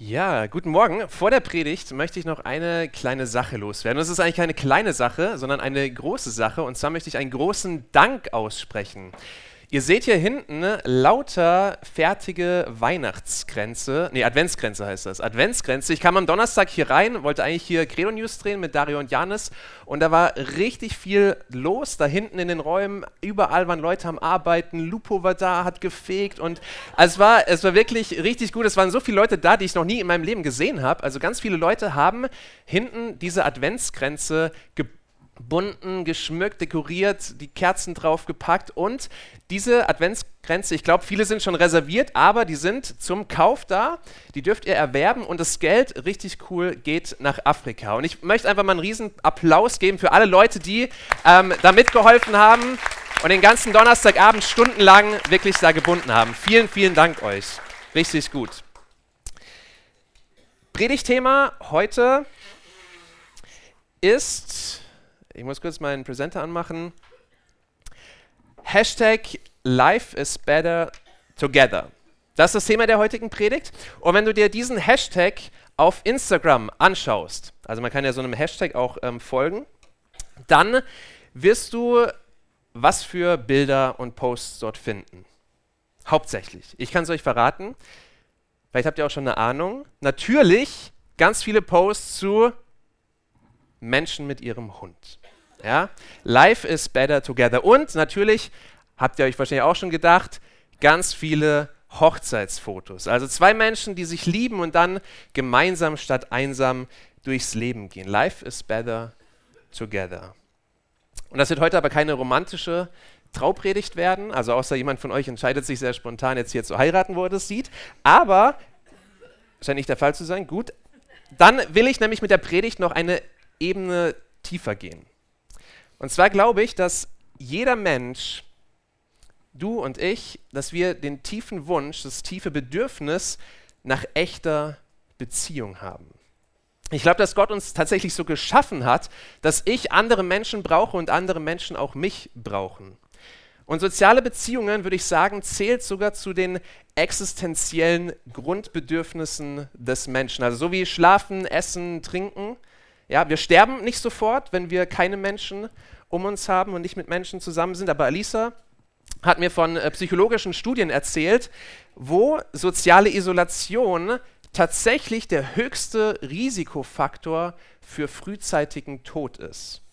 Ja, guten Morgen. Vor der Predigt möchte ich noch eine kleine Sache loswerden. Das ist eigentlich keine kleine Sache, sondern eine große Sache. Und zwar möchte ich einen großen Dank aussprechen. Ihr seht hier hinten lauter fertige Adventskränze heißt das. Adventskränze. Ich kam am Donnerstag hier rein, wollte eigentlich hier Credo News drehen mit Dario und Janis und da war richtig viel los, da hinten in den Räumen, überall waren Leute am Arbeiten, Lupo war da, hat gefegt und es war wirklich richtig gut. Es waren so viele Leute da, die ich noch nie in meinem Leben gesehen habe. Also ganz viele Leute haben hinten diese Adventskränze gebunden, geschmückt, dekoriert, die Kerzen draufgepackt und diese Adventskränze, ich glaube, viele sind schon reserviert, aber die sind zum Kauf da, die dürft ihr erwerben und das Geld, richtig cool, geht nach Afrika. Und ich möchte einfach mal einen riesen Applaus geben für alle Leute, die da mitgeholfen haben und den ganzen Donnerstagabend stundenlang wirklich da gebunden haben. Vielen, vielen Dank euch. Richtig gut. Predigtthema heute ist... Ich muss kurz meinen Präsenter anmachen. #Life is better together. Das ist das Thema der heutigen Predigt. Und wenn du dir diesen Hashtag auf Instagram anschaust, also man kann ja so einem Hashtag auch folgen, dann wirst du was für Bilder und Posts dort finden. Hauptsächlich. Ich kann es euch verraten. Vielleicht habt ihr auch schon eine Ahnung. Natürlich ganz viele Posts zu Menschen mit ihrem Hund. Ja? Life is better together. Und natürlich, habt ihr euch wahrscheinlich auch schon gedacht, ganz viele Hochzeitsfotos. Also zwei Menschen, die sich lieben und dann gemeinsam statt einsam durchs Leben gehen. Life is better together. Und das wird heute aber keine romantische Traupredigt werden, also außer jemand von euch entscheidet sich sehr spontan jetzt hier zu heiraten, wo er das sieht. Aber, scheint nicht der Fall zu sein, gut. Dann will ich nämlich mit der Predigt noch eine Ebene tiefer gehen. Und zwar glaube ich, dass jeder Mensch, du und ich, dass wir den tiefen Wunsch, das tiefe Bedürfnis nach echter Beziehung haben. Ich glaube, dass Gott uns tatsächlich so geschaffen hat, dass ich andere Menschen brauche und andere Menschen auch mich brauchen. Und soziale Beziehungen, würde ich sagen, zählt sogar zu den existenziellen Grundbedürfnissen des Menschen. Also so wie Schlafen, Essen, Trinken. Ja, wir sterben nicht sofort, wenn wir keine Menschen um uns haben und nicht mit Menschen zusammen sind. Aber Alisa hat mir von psychologischen Studien erzählt, wo soziale Isolation tatsächlich der höchste Risikofaktor für frühzeitigen Tod ist.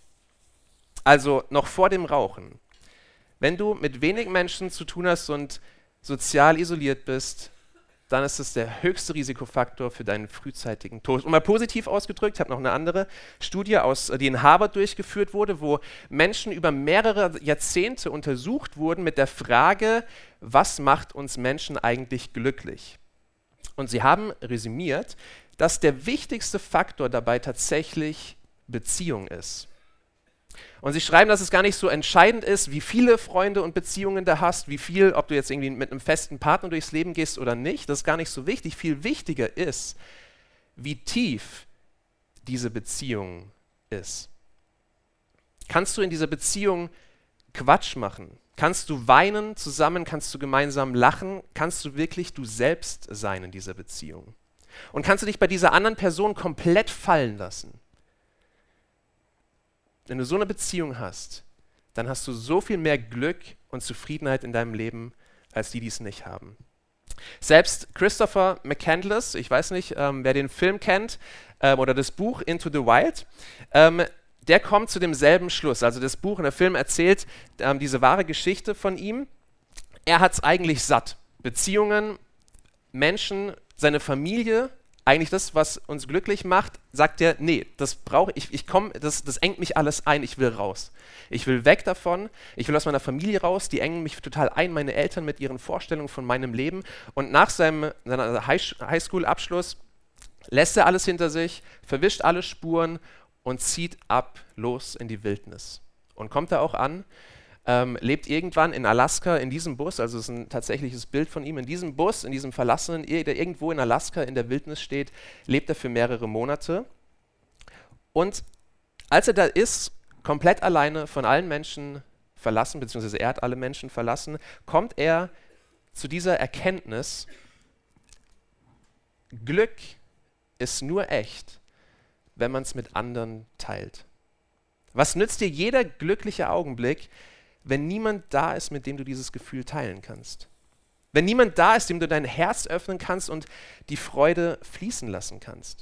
Also noch vor dem Rauchen. Wenn du mit wenig Menschen zu tun hast und sozial isoliert bist, dann ist es der höchste Risikofaktor für deinen frühzeitigen Tod. Und mal positiv ausgedrückt, ich habe noch eine andere Studie, die in Harvard durchgeführt wurde, wo Menschen über mehrere Jahrzehnte untersucht wurden mit der Frage, was macht uns Menschen eigentlich glücklich? Und sie haben resümiert, dass der wichtigste Faktor dabei tatsächlich Beziehung ist. Und sie schreiben, dass es gar nicht so entscheidend ist, wie viele Freunde und Beziehungen du hast, wie viel, ob du jetzt irgendwie mit einem festen Partner durchs Leben gehst oder nicht, das ist gar nicht so wichtig. Viel wichtiger ist, wie tief diese Beziehung ist. Kannst du in dieser Beziehung Quatsch machen? Kannst du weinen zusammen? Kannst du gemeinsam lachen? Kannst du wirklich du selbst sein in dieser Beziehung? Und kannst du dich bei dieser anderen Person komplett fallen lassen? Wenn du so eine Beziehung hast, dann hast du so viel mehr Glück und Zufriedenheit in deinem Leben, als die es nicht haben. Selbst Christopher McCandless, ich weiß nicht, wer den Film kennt oder das Buch Into the Wild, der kommt zu demselben Schluss. Also das Buch und der Film erzählt diese wahre Geschichte von ihm. Er hat es eigentlich satt. Beziehungen, Menschen, seine Familie, eigentlich das, was uns glücklich macht, sagt er, nee, das brauche ich, das engt mich alles ein, ich will raus. Ich will weg davon, ich will aus meiner Familie raus, die engen mich total ein, meine Eltern mit ihren Vorstellungen von meinem Leben. Und nach seiner Highschool-Abschluss lässt er alles hinter sich, verwischt alle Spuren und zieht ab, los in die Wildnis. Und kommt da auch an, lebt irgendwann in Alaska in diesem Bus, also es ist ein tatsächliches Bild von ihm, in diesem Bus, in diesem verlassenen, der irgendwo in Alaska in der Wildnis steht, lebt er für mehrere Monate. Und als er da ist, komplett alleine von allen Menschen verlassen, beziehungsweise er hat alle Menschen verlassen, kommt er zu dieser Erkenntnis, Glück ist nur echt, wenn man es mit anderen teilt. Was nützt dir jeder glückliche Augenblick, wenn niemand da ist, mit dem du dieses Gefühl teilen kannst? Wenn niemand da ist, dem du dein Herz öffnen kannst und die Freude fließen lassen kannst?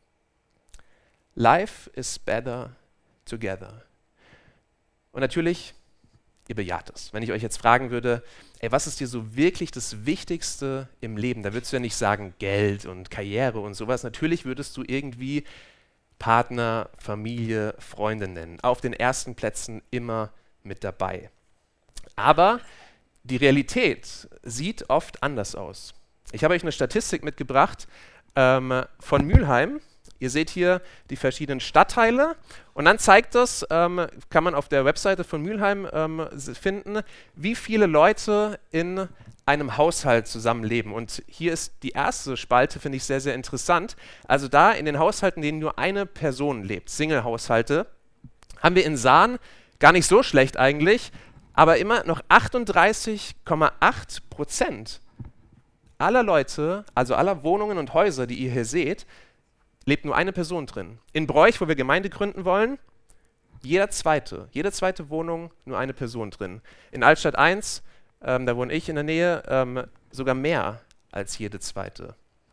Life is better together. Und natürlich, ihr bejaht es. Wenn ich euch jetzt fragen würde, ey, was ist dir so wirklich das Wichtigste im Leben? Da würdest du ja nicht sagen Geld und Karriere und sowas. Natürlich würdest du irgendwie Partner, Familie, Freunde nennen. Auf den ersten Plätzen immer mit dabei. Aber die Realität sieht oft anders aus. Ich habe euch eine Statistik mitgebracht von Mülheim. Ihr seht hier die verschiedenen Stadtteile und dann zeigt das, kann man auf der Webseite von Mülheim finden, wie viele Leute in einem Haushalt zusammenleben. Und hier ist die erste Spalte, finde ich sehr, sehr interessant. Also da in den Haushalten, in denen nur eine Person lebt, Single-Haushalte, haben wir in Sahn gar nicht so schlecht eigentlich, aber immer noch 38,8% aller Leute, also aller Wohnungen und Häuser, die ihr hier seht, lebt nur eine Person drin. In Broich, wo wir Gemeinde gründen wollen, jede zweite Wohnung, nur eine Person drin. In Altstadt 1, da wohne ich in der Nähe, sogar mehr als jede zweite.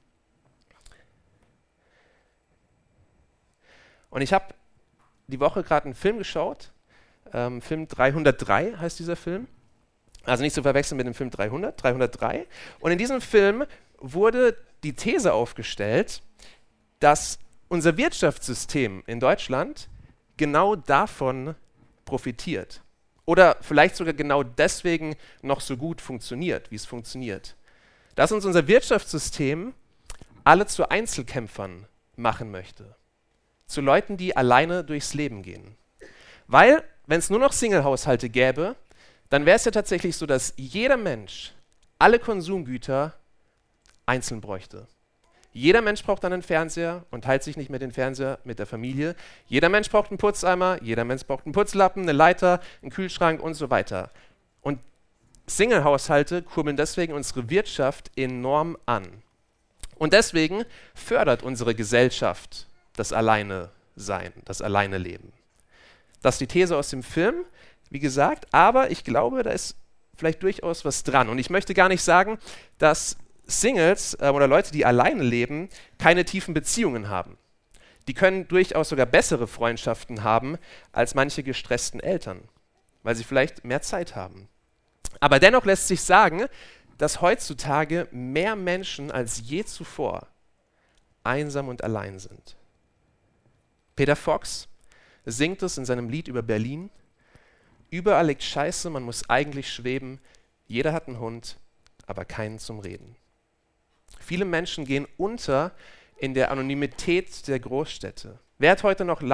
Und ich habe die Woche gerade einen Film geschaut, Film 303 heißt dieser Film. Also nicht zu verwechseln mit dem Film 303. Und in diesem Film wurde die These aufgestellt, dass unser Wirtschaftssystem in Deutschland genau davon profitiert. Oder vielleicht sogar genau deswegen noch so gut funktioniert, wie es funktioniert. Dass uns unser Wirtschaftssystem alle zu Einzelkämpfern machen möchte. Zu Leuten, die alleine durchs Leben gehen. Weil, wenn es nur noch Single-Haushalte gäbe, dann wäre es ja tatsächlich so, dass jeder Mensch alle Konsumgüter einzeln bräuchte. Jeder Mensch braucht dann einen Fernseher und teilt sich nicht mehr den Fernseher mit der Familie. Jeder Mensch braucht einen Putzeimer, jeder Mensch braucht einen Putzlappen, eine Leiter, einen Kühlschrank und so weiter. Und Single-Haushalte kurbeln deswegen unsere Wirtschaft enorm an. Und deswegen fördert unsere Gesellschaft das Alleine-Sein, das Alleine-Leben. Das ist die These aus dem Film, wie gesagt, aber ich glaube, da ist vielleicht durchaus was dran. Und ich möchte gar nicht sagen, dass Singles oder Leute, die alleine leben, keine tiefen Beziehungen haben. Die können durchaus sogar bessere Freundschaften haben als manche gestressten Eltern, weil sie vielleicht mehr Zeit haben. Aber dennoch lässt sich sagen, dass heutzutage mehr Menschen als je zuvor einsam und allein sind. Peter Fox singt es in seinem Lied über Berlin. Überall liegt Scheiße, man muss eigentlich schweben. Jeder hat einen Hund, aber keinen zum Reden. Viele Menschen gehen unter in der Anonymität der Großstädte. Wer hat heute noch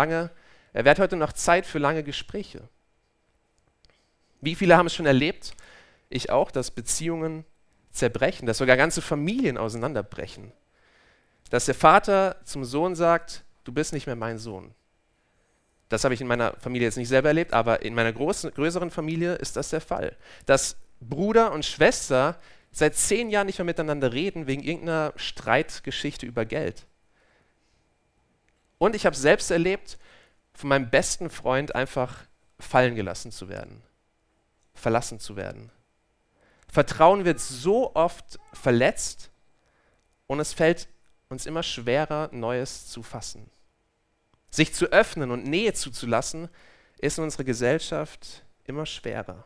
Zeit für lange Gespräche? Wie viele haben es schon erlebt? Ich auch, dass Beziehungen zerbrechen, dass sogar ganze Familien auseinanderbrechen. Dass der Vater zum Sohn sagt, du bist nicht mehr mein Sohn. Das habe ich in meiner Familie jetzt nicht selber erlebt, aber in meiner größeren Familie ist das der Fall. Dass Bruder und Schwester seit 10 Jahren nicht mehr miteinander reden, wegen irgendeiner Streitgeschichte über Geld. Und ich habe selbst erlebt, von meinem besten Freund einfach fallen gelassen zu werden, verlassen zu werden. Vertrauen wird so oft verletzt und es fällt uns immer schwerer, Neues zu fassen. Sich zu öffnen und Nähe zuzulassen, ist in unserer Gesellschaft immer schwerer.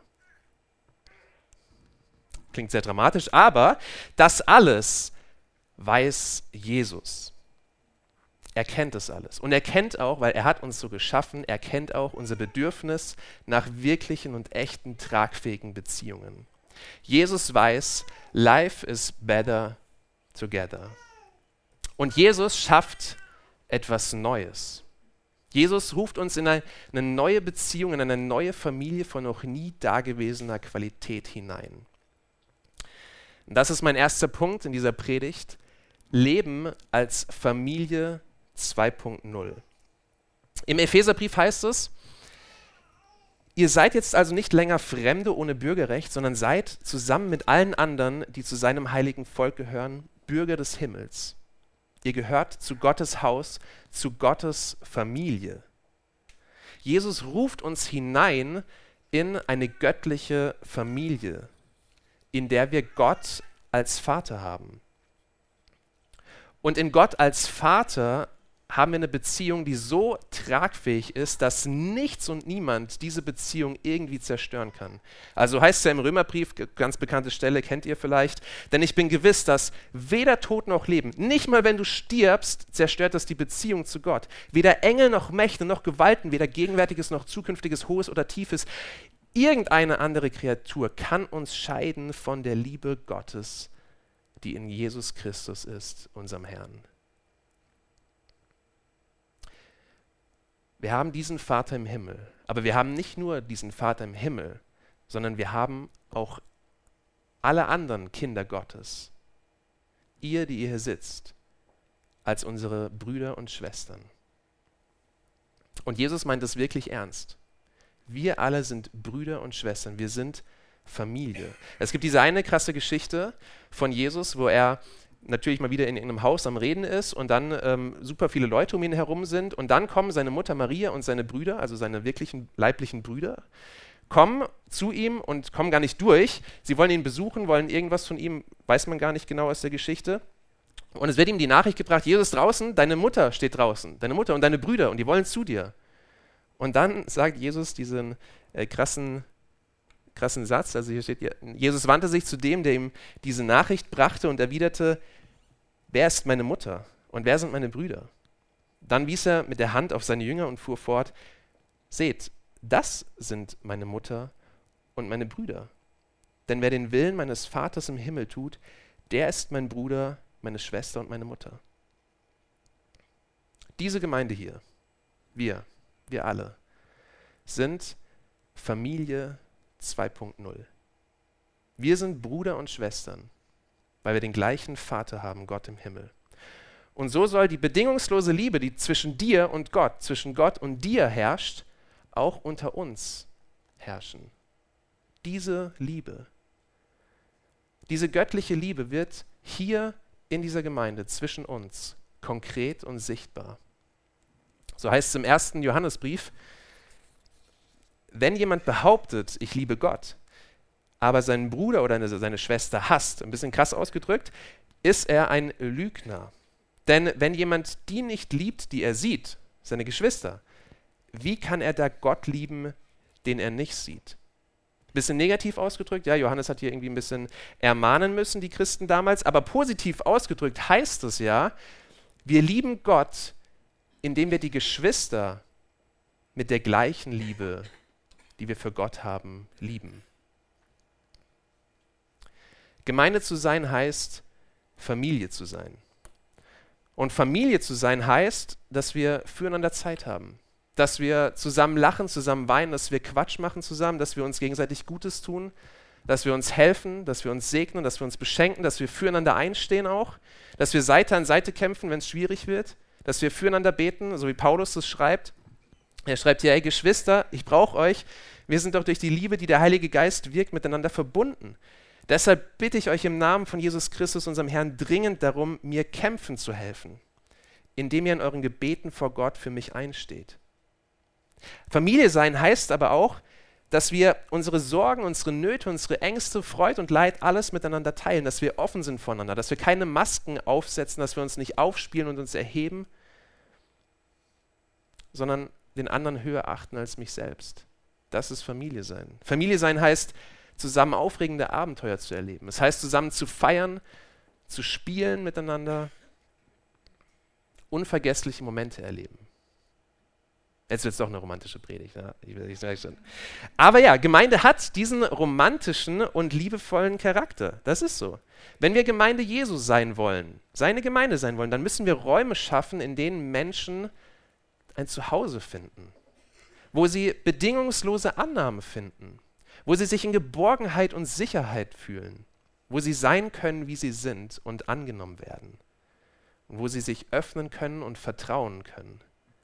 Klingt sehr dramatisch, aber das alles weiß Jesus. Er kennt das alles. Und er kennt auch, weil er hat uns so geschaffen, er kennt auch unser Bedürfnis nach wirklichen und echten, tragfähigen Beziehungen. Jesus weiß, life is better together. Und Jesus schafft etwas Neues. Jesus ruft uns in eine neue Beziehung, in eine neue Familie von noch nie dagewesener Qualität hinein. Und das ist mein erster Punkt in dieser Predigt. Leben als Familie 2.0. Im Epheserbrief heißt es, ihr seid jetzt also nicht länger Fremde ohne Bürgerrecht, sondern seid zusammen mit allen anderen, die zu seinem heiligen Volk gehören, Bürger des Himmels. Ihr gehört zu Gottes Haus, zu Gottes Familie. Jesus ruft uns hinein in eine göttliche Familie, in der wir Gott als Vater haben. Und in Gott als Vater haben wir eine Beziehung, die so tragfähig ist, dass nichts und niemand diese Beziehung irgendwie zerstören kann. Also heißt es ja im Römerbrief, ganz bekannte Stelle, kennt ihr vielleicht, denn ich bin gewiss, dass weder Tod noch Leben, nicht mal wenn du stirbst, zerstört das die Beziehung zu Gott. Weder Engel noch Mächte noch Gewalten, weder Gegenwärtiges noch Zukünftiges, Hohes oder Tiefes, irgendeine andere Kreatur kann uns scheiden von der Liebe Gottes, die in Jesus Christus ist, unserem Herrn. Wir haben diesen Vater im Himmel, aber wir haben nicht nur diesen Vater im Himmel, sondern wir haben auch alle anderen Kinder Gottes, ihr, die ihr hier sitzt, als unsere Brüder und Schwestern. Und Jesus meint es wirklich ernst. Wir alle sind Brüder und Schwestern, wir sind Familie. Es gibt diese eine krasse Geschichte von Jesus, wo er natürlich mal wieder in irgendeinem Haus am Reden ist und dann super viele Leute um ihn herum sind und dann kommen seine Mutter Maria und seine Brüder, also seine wirklichen leiblichen Brüder, kommen zu ihm und kommen gar nicht durch. Sie wollen ihn besuchen, wollen irgendwas von ihm, weiß man gar nicht genau aus der Geschichte. Und es wird ihm die Nachricht gebracht, Jesus ist draußen, deine Mutter steht draußen, deine Mutter und deine Brüder und die wollen zu dir. Und dann sagt Jesus diesen krassen Satz, also hier steht, Jesus wandte sich zu dem, der ihm diese Nachricht brachte und erwiderte, wer ist meine Mutter und wer sind meine Brüder? Dann wies er mit der Hand auf seine Jünger und fuhr fort, seht, das sind meine Mutter und meine Brüder. Denn wer den Willen meines Vaters im Himmel tut, der ist mein Bruder, meine Schwester und meine Mutter. Diese Gemeinde hier, wir alle, sind Familie 2.0. Wir sind Brüder und Schwestern, weil wir den gleichen Vater haben, Gott im Himmel. Und so soll die bedingungslose Liebe, die zwischen dir und Gott, zwischen Gott und dir herrscht, auch unter uns herrschen. Diese Liebe, diese göttliche Liebe wird hier in dieser Gemeinde zwischen uns konkret und sichtbar. So heißt es im 1. Johannesbrief, wenn jemand behauptet, ich liebe Gott, aber seinen Bruder oder seine Schwester hasst, ein bisschen krass ausgedrückt, ist er ein Lügner. Denn wenn jemand die nicht liebt, die er sieht, seine Geschwister, wie kann er da Gott lieben, den er nicht sieht? Bisschen negativ ausgedrückt, ja, Johannes hat hier irgendwie ein bisschen ermahnen müssen, die Christen damals, aber positiv ausgedrückt heißt es ja, wir lieben Gott, indem wir die Geschwister mit der gleichen Liebe, die wir für Gott haben, lieben. Gemeinde zu sein heißt, Familie zu sein. Und Familie zu sein heißt, dass wir füreinander Zeit haben. Dass wir zusammen lachen, zusammen weinen, dass wir Quatsch machen zusammen, dass wir uns gegenseitig Gutes tun, dass wir uns helfen, dass wir uns segnen, dass wir uns beschenken, dass wir füreinander einstehen auch, dass wir Seite an Seite kämpfen, wenn es schwierig wird, dass wir füreinander beten, so wie Paulus es schreibt. Er schreibt hier, ey Geschwister, ich brauche euch, wir sind doch durch die Liebe, die der Heilige Geist wirkt, miteinander verbunden. Deshalb bitte ich euch im Namen von Jesus Christus, unserem Herrn, dringend darum, mir kämpfen zu helfen, indem ihr in euren Gebeten vor Gott für mich einsteht. Familie sein heißt aber auch, dass wir unsere Sorgen, unsere Nöte, unsere Ängste, Freude und Leid alles miteinander teilen, dass wir offen sind voneinander, dass wir keine Masken aufsetzen, dass wir uns nicht aufspielen und uns erheben, sondern den anderen höher achten als mich selbst. Das ist Familie sein. Familie sein heißt, zusammen aufregende Abenteuer zu erleben. Es heißt, zusammen zu feiern, zu spielen miteinander, unvergessliche Momente erleben. Jetzt wird es doch eine romantische Predigt. Ja? Ich sage schon. Aber ja, Gemeinde hat diesen romantischen und liebevollen Charakter. Das ist so. Wenn wir Gemeinde Jesu sein wollen, seine Gemeinde sein wollen, dann müssen wir Räume schaffen, in denen Menschen ein Zuhause finden, wo sie bedingungslose Annahme finden, wo sie sich in Geborgenheit und Sicherheit fühlen, wo sie sein können, wie sie sind und angenommen werden, und wo sie sich öffnen können und vertrauen können.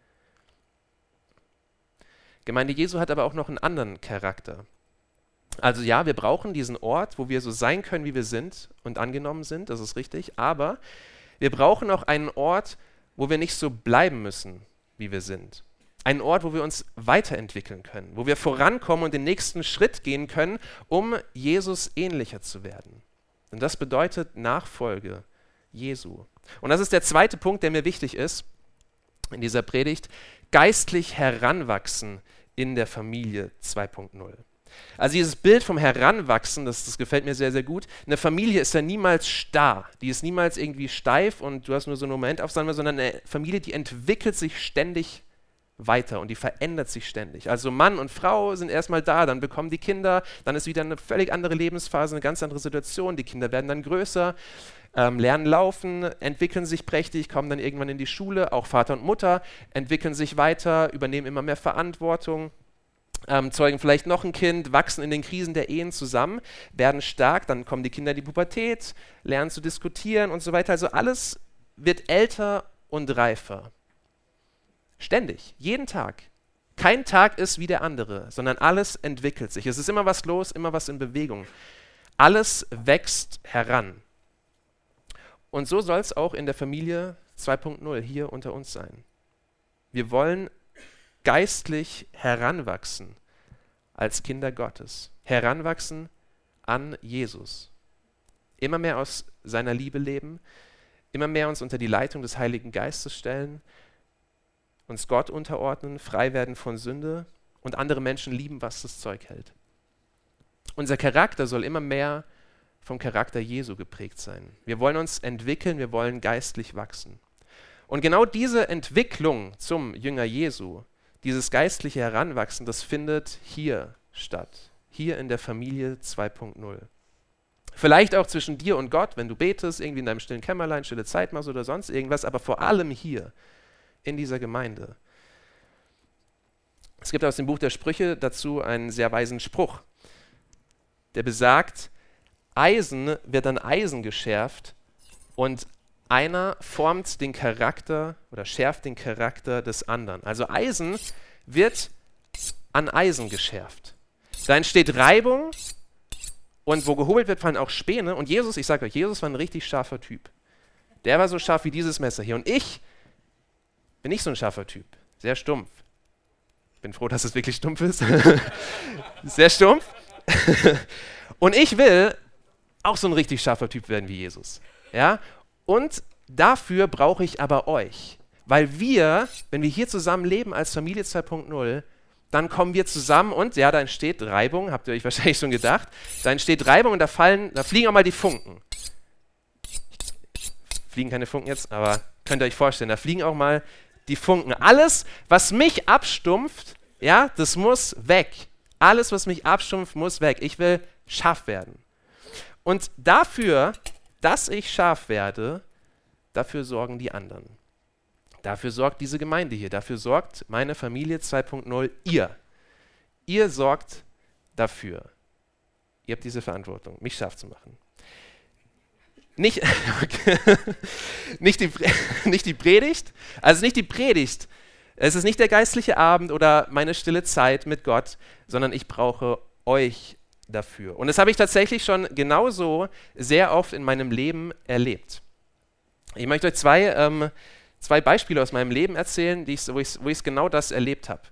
Gemeinde Jesu hat aber auch noch einen anderen Charakter. Also ja, wir brauchen diesen Ort, wo wir so sein können, wie wir sind und angenommen sind, das ist richtig, aber Wir brauchen auch einen Ort, wo wir nicht so bleiben müssen, wie wir sind. Einen Ort, wo wir uns weiterentwickeln können, wo wir vorankommen und den nächsten Schritt gehen können, um Jesus ähnlicher zu werden. Und das bedeutet Nachfolge Jesu. Und das ist der zweite Punkt, der mir wichtig ist in dieser Predigt: geistlich heranwachsen in der Familie 2.0. Also dieses Bild vom Heranwachsen, das gefällt mir sehr, sehr gut. Eine Familie ist ja niemals starr, die ist niemals irgendwie steif und du hast nur so einen Momentaufnahme, sondern eine Familie, die entwickelt sich ständig weiter und die verändert sich ständig. Also Mann und Frau sind erstmal da, dann bekommen die Kinder, dann ist wieder eine völlig andere Lebensphase, eine ganz andere Situation, die Kinder werden dann größer, lernen laufen, entwickeln sich prächtig, kommen dann irgendwann in die Schule, auch Vater und Mutter entwickeln sich weiter, übernehmen immer mehr Verantwortung, zeugen vielleicht noch ein Kind, wachsen in den Krisen der Ehen zusammen, werden stark, dann kommen die Kinder in die Pubertät, lernen zu diskutieren und so weiter. Also alles wird älter und reifer. Ständig, jeden Tag. Kein Tag ist wie der andere, sondern alles entwickelt sich. Es ist immer was los, immer was in Bewegung. Alles wächst heran. Und so soll es auch in der Familie 2.0 hier unter uns sein. Wir wollen geistlich heranwachsen als Kinder Gottes. Heranwachsen an Jesus. Immer mehr aus seiner Liebe leben, immer mehr uns unter die Leitung des Heiligen Geistes stellen, uns Gott unterordnen, frei werden von Sünde und andere Menschen lieben, was das Zeug hält. Unser Charakter soll immer mehr vom Charakter Jesu geprägt sein. Wir wollen uns entwickeln, wir wollen geistlich wachsen. Und genau diese Entwicklung zum Jünger Jesu, dieses geistliche Heranwachsen, das findet hier statt. Hier in der Familie 2.0. Vielleicht auch zwischen dir und Gott, wenn du betest, irgendwie in deinem stillen Kämmerlein, stille Zeit machst oder sonst irgendwas, aber vor allem hier in dieser Gemeinde. Es gibt aus dem Buch der Sprüche dazu einen sehr weisen Spruch, der besagt: Eisen wird an Eisen geschärft und einer formt den Charakter oder schärft den Charakter des anderen. Also Eisen wird an Eisen geschärft. Da entsteht Reibung und wo gehobelt wird, fallen auch Späne. Und Jesus, ich sage euch, Jesus war ein richtig scharfer Typ. Der war so scharf wie dieses Messer hier. Und ich bin nicht so ein scharfer Typ. Sehr stumpf. Ich bin froh, dass es wirklich stumpf ist. Sehr stumpf. Und ich will auch so ein richtig scharfer Typ werden wie Jesus. Ja? Und dafür brauche ich aber euch. Weil wir, wenn wir hier zusammen leben als Familie 2.0, dann kommen wir zusammen und, ja, da entsteht Reibung, habt ihr euch wahrscheinlich schon gedacht, da entsteht Reibung und da fliegen auch mal die Funken. Fliegen keine Funken jetzt, aber könnt ihr euch vorstellen, da fliegen auch mal die Funken. Alles, was mich abstumpft, ja, das muss weg. Alles, was mich abstumpft, muss weg. Ich will scharf werden. Und dafür, dass ich scharf werde, dafür sorgen die anderen. Dafür sorgt diese Gemeinde hier. Dafür sorgt meine Familie 2.0 ihr. Ihr sorgt dafür. Ihr habt diese Verantwortung, mich scharf zu machen. Nicht die Predigt, also nicht die Predigt. Es ist nicht der geistliche Abend oder meine stille Zeit mit Gott, sondern ich brauche euch dafür. Und das habe ich tatsächlich schon genauso sehr oft in meinem Leben erlebt. Ich möchte euch zwei Beispiele aus meinem Leben erzählen, wo ich genau das erlebt habe.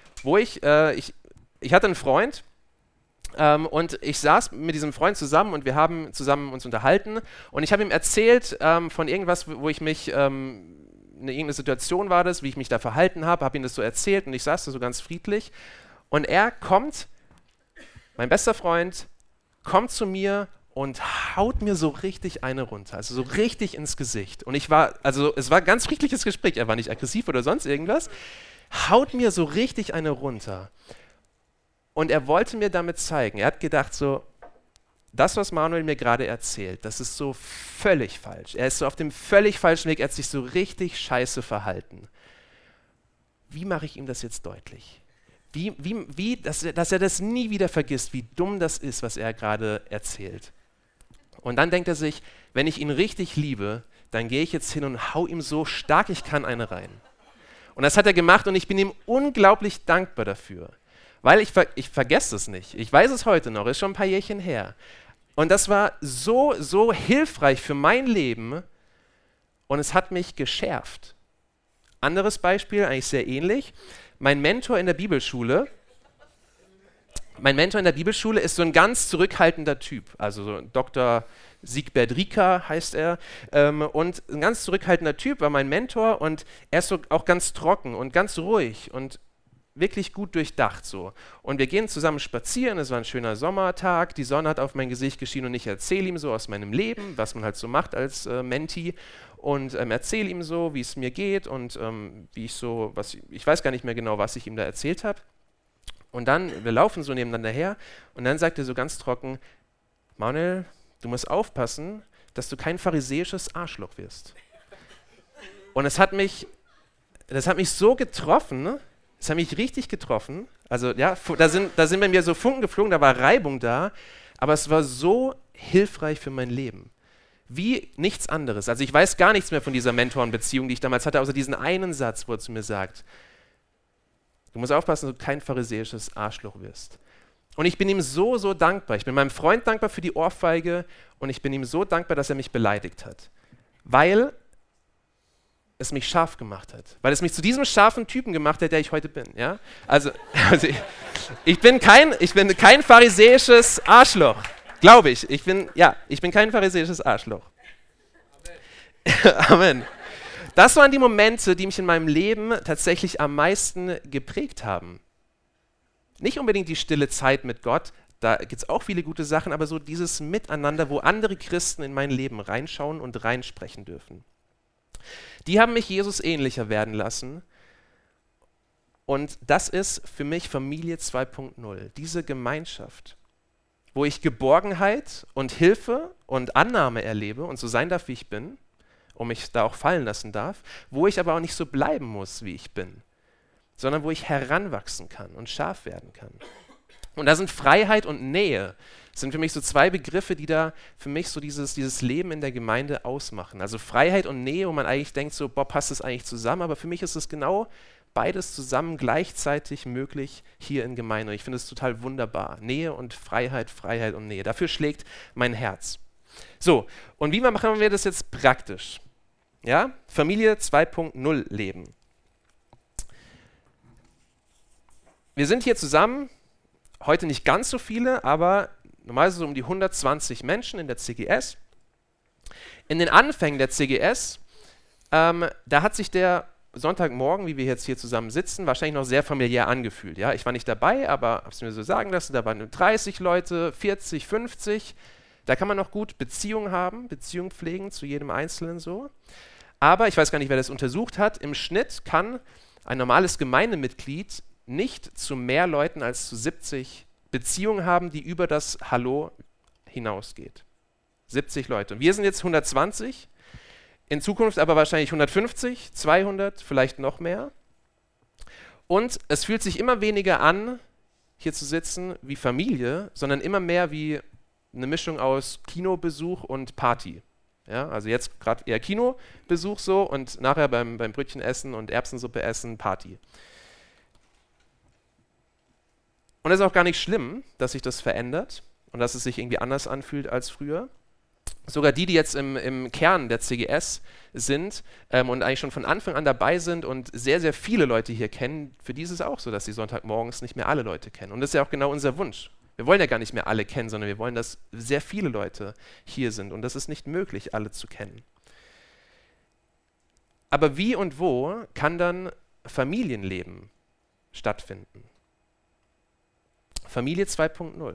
Ich hatte einen Freund und ich saß mit diesem Freund zusammen und wir haben zusammen uns unterhalten und ich habe ihm erzählt von irgendwas, wo ich mich, irgendeine Situation war das, wie ich mich da verhalten habe ihm das so erzählt und ich saß da so ganz friedlich und er kommt, mein bester Freund, kommt zu mir und haut mir so richtig eine runter, also so richtig ins Gesicht. Und es war ein ganz friedliches Gespräch, er war nicht aggressiv oder sonst irgendwas, haut mir so richtig eine runter. Und er wollte mir damit zeigen, er hat gedacht so, das, was Manuel mir gerade erzählt, das ist so völlig falsch. Er ist so auf dem völlig falschen Weg, er hat sich so richtig scheiße verhalten. Wie mache ich ihm das jetzt deutlich? Dass er das nie wieder vergisst, wie dumm das ist, was er gerade erzählt. Und dann denkt er sich, wenn ich ihn richtig liebe, dann gehe ich jetzt hin und hau ihm so stark ich kann eine rein. Und das hat er gemacht und ich bin ihm unglaublich dankbar dafür. Weil ich vergesse es nicht. Ich weiß es heute noch, ist schon ein paar Jährchen her. Und das war so hilfreich für mein Leben und es hat mich geschärft. Anderes Beispiel, eigentlich sehr ähnlich. Mein Mentor in der Bibelschule ist so ein ganz zurückhaltender Typ, also so Dr. Siegbert Rieker heißt er, und ein ganz zurückhaltender Typ war mein Mentor und er ist so auch ganz trocken und ganz ruhig und wirklich gut durchdacht so. Und wir gehen zusammen spazieren, es war ein schöner Sommertag, die Sonne hat auf mein Gesicht geschienen und ich erzähle ihm so aus meinem Leben, was man halt so macht als Mentee und erzähle ihm so, wie es mir geht und wie ich so, ich weiß gar nicht mehr genau, was ich ihm da erzählt habe. Und dann, wir laufen so nebeneinander her und dann sagt er so ganz trocken, Manuel, du musst aufpassen, dass du kein pharisäisches Arschloch wirst. Und das hat mich so getroffen, ne? Das hat mich richtig getroffen. Also ja, da sind bei mir so Funken geflogen, da war Reibung da, aber es war so hilfreich für mein Leben. Wie nichts anderes. Also ich weiß gar nichts mehr von dieser Mentorenbeziehung, die ich damals hatte, außer diesen einen Satz, wo er zu mir sagt, du musst aufpassen, dass du kein pharisäisches Arschloch wirst. Und ich bin ihm so, so dankbar. Ich bin meinem Freund dankbar für die Ohrfeige und ich bin ihm so dankbar, dass er mich beleidigt hat. Weil es mich scharf gemacht hat. Weil es mich zu diesem scharfen Typen gemacht hat, der ich heute bin. Ja? Also ich bin kein pharisäisches Arschloch. Glaube ich. Ich bin kein pharisäisches Arschloch. Amen. Amen. Das waren die Momente, die mich in meinem Leben tatsächlich am meisten geprägt haben. Nicht unbedingt die stille Zeit mit Gott, da gibt es auch viele gute Sachen, aber so dieses Miteinander, wo andere Christen in mein Leben reinschauen und reinsprechen dürfen. Die haben mich Jesus ähnlicher werden lassen und das ist für mich Familie 2.0, diese Gemeinschaft, wo ich Geborgenheit und Hilfe und Annahme erlebe und so sein darf, wie ich bin, und mich da auch fallen lassen darf, wo ich aber auch nicht so bleiben muss, wie ich bin, sondern wo ich heranwachsen kann und scharf werden kann. Und da sind Freiheit und Nähe, sind für mich so zwei Begriffe, die da für mich so dieses Leben in der Gemeinde ausmachen. Also Freiheit und Nähe, wo man eigentlich denkt, so, boah, passt das eigentlich zusammen? Aber für mich ist es genau beides zusammen gleichzeitig möglich hier in Gemeinde. Und ich finde es total wunderbar. Nähe und Freiheit, Freiheit und Nähe. Dafür schlägt mein Herz. So, und wie machen wir das jetzt praktisch? Ja, Familie 2.0 leben. Wir sind hier zusammen, heute nicht ganz so viele, aber normalerweise so um die 120 Menschen in der CGS. In den Anfängen der CGS, da hat sich der Sonntagmorgen, wie wir jetzt hier zusammen sitzen, wahrscheinlich noch sehr familiär angefühlt. Ja? Ich war nicht dabei, aber habe es mir so sagen lassen, da waren 30 Leute, 40, 50. Da kann man noch gut Beziehungen haben, Beziehungen pflegen zu jedem Einzelnen so. Aber ich weiß gar nicht, wer das untersucht hat, im Schnitt kann ein normales Gemeindemitglied nicht zu mehr Leuten als zu 70 Beziehungen haben, die über das Hallo hinausgeht. 70 Leute. Und wir sind jetzt 120, in Zukunft aber wahrscheinlich 150, 200, vielleicht noch mehr. Und es fühlt sich immer weniger an, hier zu sitzen wie Familie, sondern immer mehr wie eine Mischung aus Kinobesuch und Party. Ja, also jetzt gerade eher Kinobesuch so und nachher beim Brötchen essen und Erbsensuppe essen Party. Und es ist auch gar nicht schlimm, dass sich das verändert und dass es sich irgendwie anders anfühlt als früher. Sogar die jetzt im Kern der CGS sind und eigentlich schon von Anfang an dabei sind und sehr, sehr viele Leute hier kennen, für die ist es auch so, dass sie Sonntagmorgens nicht mehr alle Leute kennen. Und das ist ja auch genau unser Wunsch. Wir wollen ja gar nicht mehr alle kennen, sondern wir wollen, dass sehr viele Leute hier sind. Und das ist nicht möglich, alle zu kennen. Aber wie und wo kann dann Familienleben stattfinden? Familie 2.0.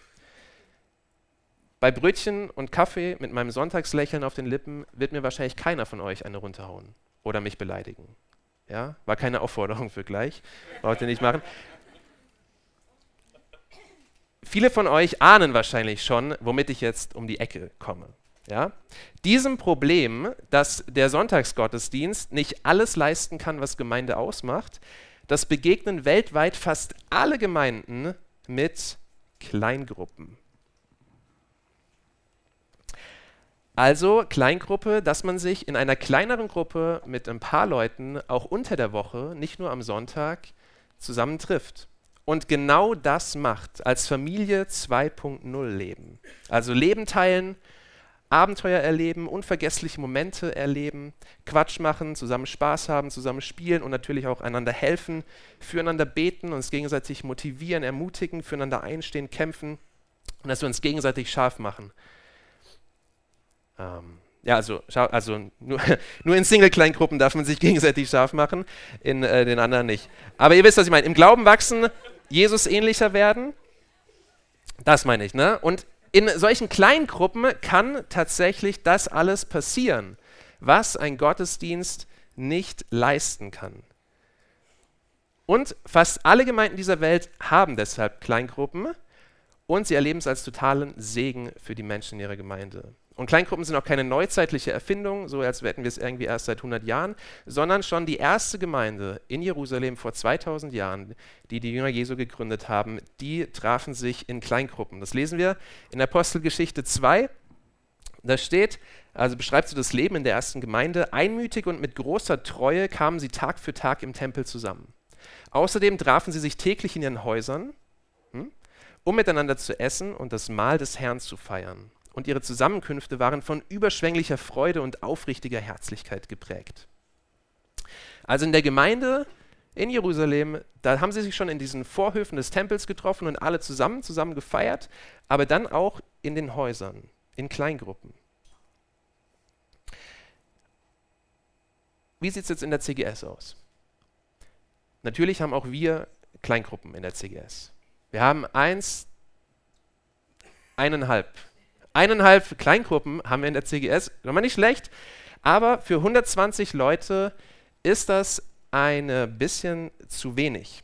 Bei Brötchen und Kaffee mit meinem Sonntagslächeln auf den Lippen wird mir wahrscheinlich keiner von euch eine runterhauen oder mich beleidigen. Ja? War keine Aufforderung für gleich. Braucht ihr nicht machen. Viele von euch ahnen wahrscheinlich schon, womit ich jetzt um die Ecke komme. Ja? Diesem Problem, dass der Sonntagsgottesdienst nicht alles leisten kann, was Gemeinde ausmacht, das begegnen weltweit fast alle Gemeinden mit Kleingruppen. Also Kleingruppe, dass man sich in einer kleineren Gruppe mit ein paar Leuten auch unter der Woche, nicht nur am Sonntag, zusammentrifft. Und genau das macht als Familie 2.0 Leben. Also Leben teilen, Abenteuer erleben, unvergessliche Momente erleben, Quatsch machen, zusammen Spaß haben, zusammen spielen und natürlich auch einander helfen, füreinander beten, uns gegenseitig motivieren, ermutigen, füreinander einstehen, kämpfen und dass wir uns gegenseitig scharf machen. Ja, also nur in Single-Kleingruppen darf man sich gegenseitig scharf machen, in den anderen nicht. Aber ihr wisst, was ich meine. Im Glauben wachsen, Jesus ähnlicher werden, das meine ich, ne? Und in solchen Kleingruppen kann tatsächlich das alles passieren, was ein Gottesdienst nicht leisten kann. Und fast alle Gemeinden dieser Welt haben deshalb Kleingruppen und sie erleben es als totalen Segen für die Menschen in ihrer Gemeinde. Und Kleingruppen sind auch keine neuzeitliche Erfindung, so als hätten wir es irgendwie erst seit 100 Jahren, sondern schon die erste Gemeinde in Jerusalem vor 2000 Jahren, die die Jünger Jesu gegründet haben, die trafen sich in Kleingruppen. Das lesen wir in Apostelgeschichte 2. Da steht, also beschreibt so das Leben in der ersten Gemeinde, einmütig und mit großer Treue kamen sie Tag für Tag im Tempel zusammen. Außerdem trafen sie sich täglich in ihren Häusern, um miteinander zu essen und das Mahl des Herrn zu feiern. Und ihre Zusammenkünfte waren von überschwänglicher Freude und aufrichtiger Herzlichkeit geprägt. Also in der Gemeinde in Jerusalem, da haben sie sich schon in diesen Vorhöfen des Tempels getroffen und alle zusammen gefeiert, aber dann auch in den Häusern, in Kleingruppen. Wie sieht es jetzt in der CGS aus? Natürlich haben auch wir Kleingruppen in der CGS. Wir haben eineinhalb Kleingruppen haben wir in der CGS, nochmal nicht schlecht, aber für 120 Leute ist das ein bisschen zu wenig.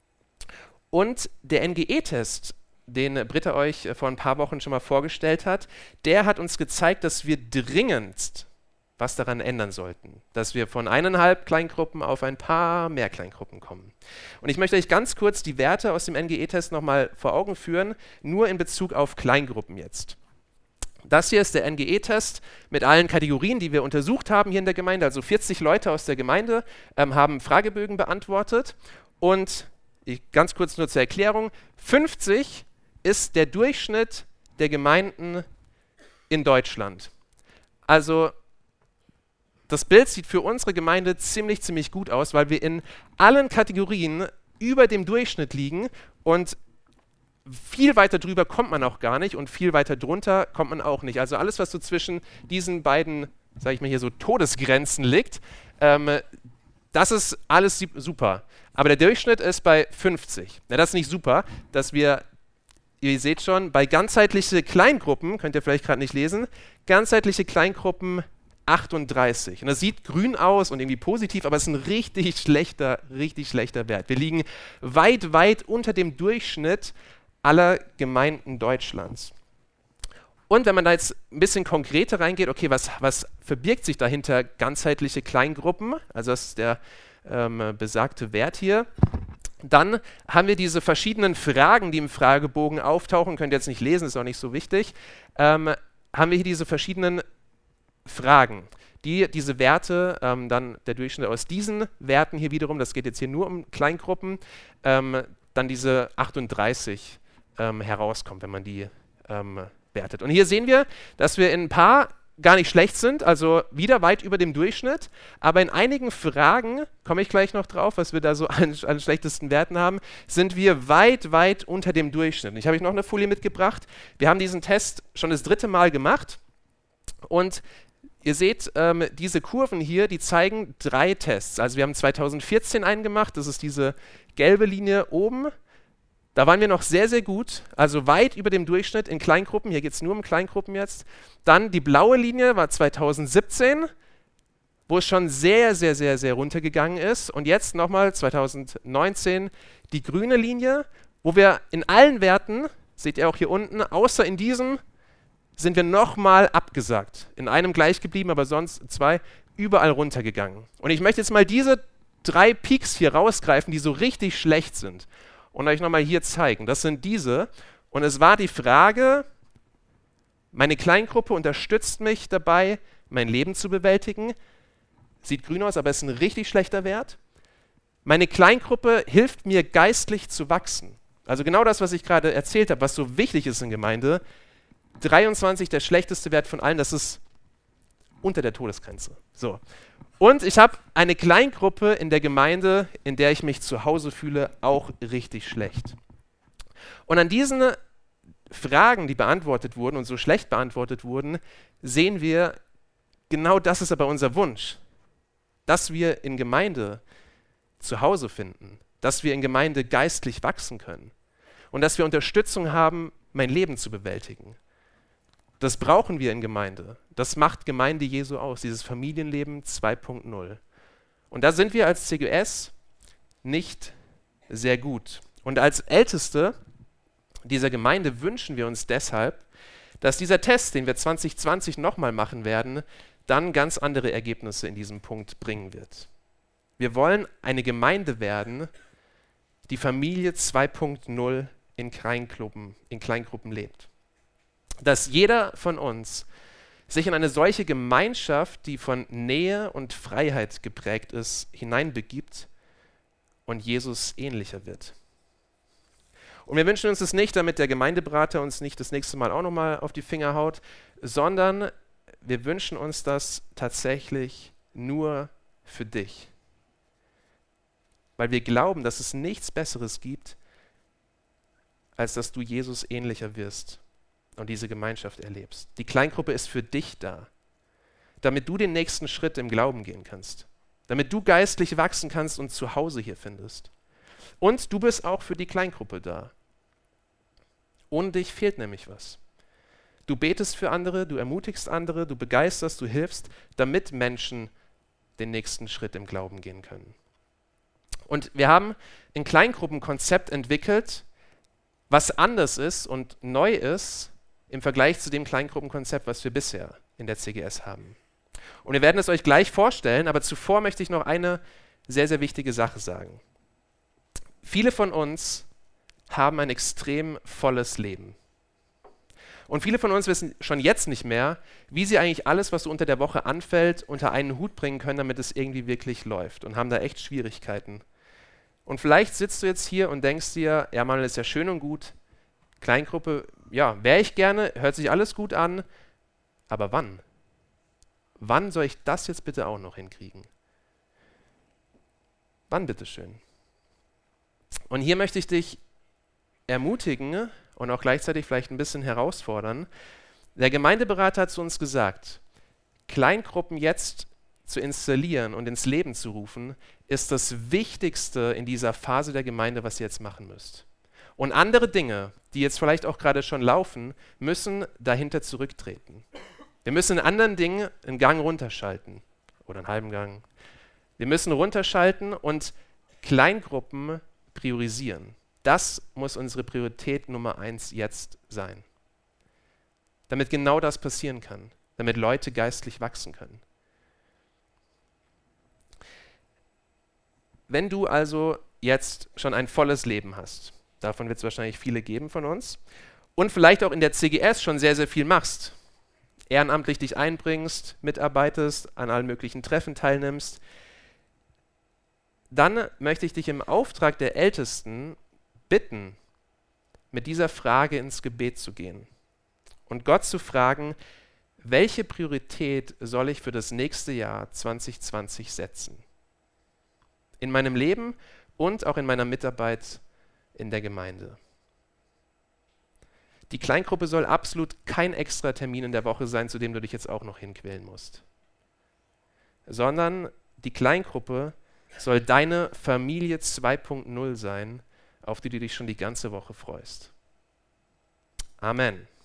Und der NGE-Test, den Britta euch vor ein paar Wochen schon mal vorgestellt hat, der hat uns gezeigt, dass wir dringendst was daran ändern sollten, dass wir von 1,5 Kleingruppen auf ein paar mehr Kleingruppen kommen. Und ich möchte euch ganz kurz die Werte aus dem NGE-Test nochmal vor Augen führen, nur in Bezug auf Kleingruppen jetzt. Das hier ist der NGE-Test mit allen Kategorien, die wir untersucht haben hier in der Gemeinde. Also 40 Leute aus der Gemeinde haben Fragebögen beantwortet. Und ganz kurz nur zur Erklärung, 50 ist der Durchschnitt der Gemeinden in Deutschland. Also das Bild sieht für unsere Gemeinde ziemlich gut aus, weil wir in allen Kategorien über dem Durchschnitt liegen und viel weiter drüber kommt man auch gar nicht und viel weiter drunter kommt man auch nicht. Also alles, was so zwischen diesen beiden, sage ich mal hier so, Todesgrenzen liegt, das ist alles super. Aber der Durchschnitt ist bei 50. Na, das ist nicht super, dass wir, ihr seht schon, bei ganzheitliche Kleingruppen, könnt ihr vielleicht gerade nicht lesen, ganzheitliche Kleingruppen 38. Und das sieht grün aus und irgendwie positiv, aber es ist ein richtig schlechter Wert. Wir liegen weit unter dem Durchschnitt aller Gemeinden Deutschlands. Und wenn man da jetzt ein bisschen konkreter reingeht, okay, was verbirgt sich dahinter ganzheitliche Kleingruppen? Also das ist der besagte Wert hier. Dann haben wir diese verschiedenen Fragen, die im Fragebogen auftauchen. Könnt ihr jetzt nicht lesen, ist auch nicht so wichtig. Haben wir hier diese verschiedenen Fragen, diese Werte, dann der Durchschnitt aus diesen Werten hier wiederum, das geht jetzt hier nur um Kleingruppen, dann diese 38 herauskommt, wenn man die wertet. Und hier sehen wir, dass wir in ein paar gar nicht schlecht sind, also wieder weit über dem Durchschnitt, aber in einigen Fragen, komme ich gleich noch drauf, was wir da so an schlechtesten Werten haben, sind wir weit unter dem Durchschnitt. Und ich habe noch eine Folie mitgebracht. Wir haben diesen Test schon das 3. Mal gemacht und ihr seht, diese Kurven hier, die zeigen 3 Tests. Also wir haben 2014 einen gemacht, das ist diese gelbe Linie oben. Da waren wir noch sehr gut, also weit über dem Durchschnitt in Kleingruppen. Hier geht es nur um Kleingruppen jetzt. Dann die blaue Linie war 2017, wo es schon sehr runtergegangen ist. Und jetzt nochmal 2019 die grüne Linie, wo wir in allen Werten, seht ihr auch hier unten, außer in diesem, sind wir nochmal abgesagt. In einem gleich geblieben, aber sonst 2 überall runtergegangen. Und ich möchte jetzt mal diese 3 Peaks hier rausgreifen, die so richtig schlecht sind und euch nochmal hier zeigen. Das sind diese. Und es war die Frage, meine Kleingruppe unterstützt mich dabei, mein Leben zu bewältigen. Sieht grün aus, aber ist ein richtig schlechter Wert. Meine Kleingruppe hilft mir geistlich zu wachsen. Also genau das, was ich gerade erzählt habe, was so wichtig ist in Gemeinde. 23 der schlechteste Wert von allen, das ist unter der Todesgrenze. So. Und ich habe eine Kleingruppe in der Gemeinde, in der ich mich zu Hause fühle, auch richtig schlecht. Und an diesen Fragen, die beantwortet wurden und so schlecht beantwortet wurden, sehen wir, genau das ist aber unser Wunsch, dass wir in Gemeinde zu Hause finden, dass wir in Gemeinde geistlich wachsen können und dass wir Unterstützung haben, mein Leben zu bewältigen. Das brauchen wir in Gemeinde. Das macht Gemeinde Jesu aus, dieses Familienleben 2.0. Und da sind wir als CGS nicht sehr gut. Und als Älteste dieser Gemeinde wünschen wir uns deshalb, dass dieser Test, den wir 2020 nochmal machen werden, dann ganz andere Ergebnisse in diesem Punkt bringen wird. Wir wollen eine Gemeinde werden, die Familie 2.0 in Kleingruppen lebt. Dass jeder von uns sich in eine solche Gemeinschaft, die von Nähe und Freiheit geprägt ist, hineinbegibt und Jesus ähnlicher wird. Und wir wünschen uns das nicht, damit der Gemeindeberater uns nicht das nächste Mal auch nochmal auf die Finger haut, sondern wir wünschen uns das tatsächlich nur für dich. Weil wir glauben, dass es nichts Besseres gibt, als dass du Jesus ähnlicher wirst und diese Gemeinschaft erlebst. Die Kleingruppe ist für dich da, damit du den nächsten Schritt im Glauben gehen kannst, damit du geistlich wachsen kannst und zu Hause hier findest. Und du bist auch für die Kleingruppe da. Ohne dich fehlt nämlich was. Du betest für andere, du ermutigst andere, du begeisterst, du hilfst, damit Menschen den nächsten Schritt im Glauben gehen können. Und wir haben ein Kleingruppenkonzept entwickelt, was anders ist und neu ist im Vergleich zu dem Kleingruppenkonzept, was wir bisher in der CGS haben. Und wir werden es euch gleich vorstellen, aber zuvor möchte ich noch eine sehr, sehr wichtige Sache sagen. Viele von uns haben ein extrem volles Leben. Und viele von uns wissen schon jetzt nicht mehr, wie sie eigentlich alles, was so unter der Woche anfällt, unter einen Hut bringen können, damit es irgendwie wirklich läuft und haben da echt Schwierigkeiten. Und vielleicht sitzt du jetzt hier und denkst dir, ja Manuel, ist ja schön und gut, Kleingruppe, ja, wäre ich gerne, hört sich alles gut an, aber wann? Wann soll ich das jetzt bitte auch noch hinkriegen? Wann bitteschön? Und hier möchte ich dich ermutigen und auch gleichzeitig vielleicht ein bisschen herausfordern. Der Gemeindeberater hat zu uns gesagt, Kleingruppen jetzt zu installieren und ins Leben zu rufen, ist das Wichtigste in dieser Phase der Gemeinde, was ihr jetzt machen müsst. Und andere Dinge, die jetzt vielleicht auch gerade schon laufen, müssen dahinter zurücktreten. Wir müssen in anderen Dingen einen Gang runterschalten oder einen halben Gang. Wir müssen runterschalten und Kleingruppen priorisieren. Das muss unsere Priorität Nummer 1 jetzt sein. Damit genau das passieren kann, damit Leute geistlich wachsen können. Wenn du also jetzt schon ein volles Leben hast, davon wird es wahrscheinlich viele geben von uns, und vielleicht auch in der CGS schon sehr, sehr viel machst, ehrenamtlich dich einbringst, mitarbeitest, an allen möglichen Treffen teilnimmst, dann möchte ich dich im Auftrag der Ältesten bitten, mit dieser Frage ins Gebet zu gehen und Gott zu fragen, welche Priorität soll ich für das nächste Jahr 2020 setzen? In meinem Leben und auch in meiner Mitarbeit in der Gemeinde. Die Kleingruppe soll absolut kein extra Termin in der Woche sein, zu dem du dich jetzt auch noch hinquälen musst. Sondern die Kleingruppe soll deine Familie 2.0 sein, auf die du dich schon die ganze Woche freust. Amen.